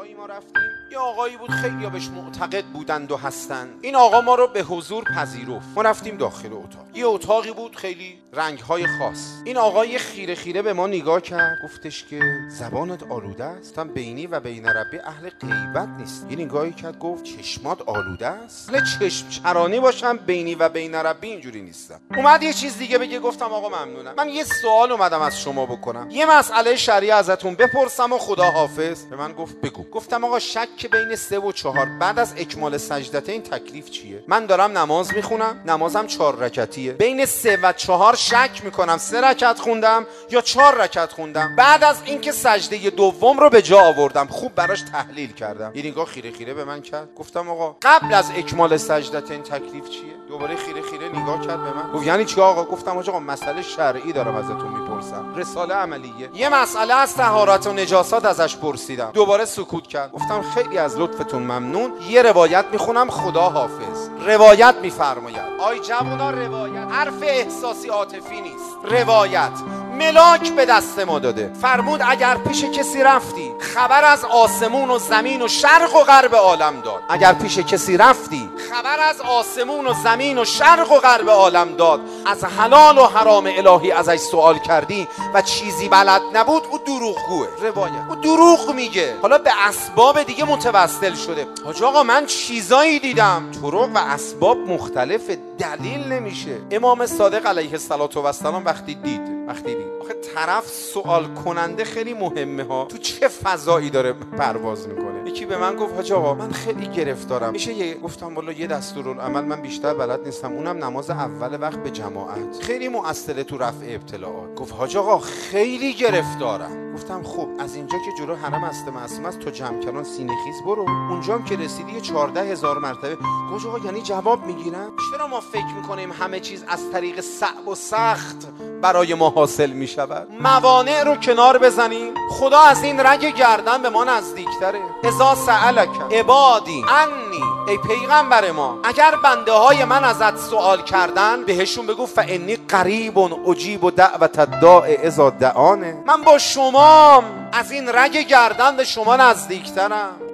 جایی ما رفتیم، یه آقایی بود خیلی بهش معتقد بودند و هستند. این آقا ما رو به حضور پذیرفت. ما رفتیم داخل اتاق. یه اتاقی بود خیلی رنگ‌های خاص. این آقای خیره خیره به ما نگاه کرد، گفتش که زبانت آلوده است، هم بینی و بین ربی اهل غیبت نیست. یه نگاهی کرد گفت چشمات آلوده است؟ اهل چشم چرانی باشم بینی و بین ربی اینجوری نیستم. اومد یه چیز دیگه بگه، گفتم آقا ممنونم. من یه سوال اومدم از شما بکنم، یه مسئله شرعی ازتون بپرسم و خدا حافظ. به من گفت بگو. گفتم آقا شک بین 3 و 4 بعد از اکمال سجدتین تکلیف چیه؟ من دارم نماز میخونم، نمازم 4 رکعتیه، بین 3 و 4 شک میکنم 3 رکعت خوندم یا 4 رکعت خوندم. بعد از اینکه سجده دوم رو به جا آوردم خوب براش تحلیل کردم. یه نگاه خیره خیره به من کرد. گفتم آقا قبل از اکمال سجدتین تکلیف چیه؟ دوباره خیره خیره نگاه کرد به من. گفت یعنی چی آقا؟ گفتم آقا مسئله شرعی دارم ازتون میپرسم، رساله عملیه. یه مسئله از طهارت و نجاست ازش پرسیدم. دوباره سکوت کرد. گفتم خیلی از لطفتون ممنون، یه روایت میخونم خدا حافظ. روایت میفرماید آی جوونا، روایت حرف احساسی عاطفی نیست، روایت ملاک به دست ما داده. فرمود اگر پیش کسی رفتی خبر از آسمون و زمین و شرق و غرب عالم داد، اگر پیش کسی رفتی خبر از آسمون و زمین و شرق و غرب عالم داد، از حلال و حرام الهی ازش سوال کردی و چیزی بلد نبود، او دروغگوه. روایت او دروغ میگه. حالا به اسباب دیگه متوسل شده. حاج آقا من چیزایی دیدم، طرق و اسباب مختلفه، دلیل نمیشه. امام صادق علیه السلام وقتی دید آخه طرف سوال کننده خیلی مهمه ها، تو چه فضایی داره پرواز میکنه. یکی به من گفت حاج آقا من خیلی گرفتارم، میشه گفتم والا یه دستورالعمل من بیشتر بلد نیستم، اونم نماز اول وقت به جماعت، خیلی مؤثره تو رفع ابتلاعات. گفت حاج آقا خیلی گرفتارم. گفتم خب از اینجا که جلو حرم است معصوم است تا جمکران سینه‌خیز برو، اونجام که رسیدی 14,000 مرتبه. گفت آقا یعنی جواب میگیرم؟ چرا ما فکر میکنیم همه چیز از طریق صعب و سخت برای ما حاصل میشود؟ موانع رو کنار بزنیم. خدا از این رگ گردن به ما نزدیکتره. اذا سألک عبادی عنی، ای پیغمبر ما اگر بنده های من ازت سوال کردن بهشون بگو فانی قریب اجیب دعوت الداع اذا دعانه، من با شما از این رگ گردن به شما نزدیکترم.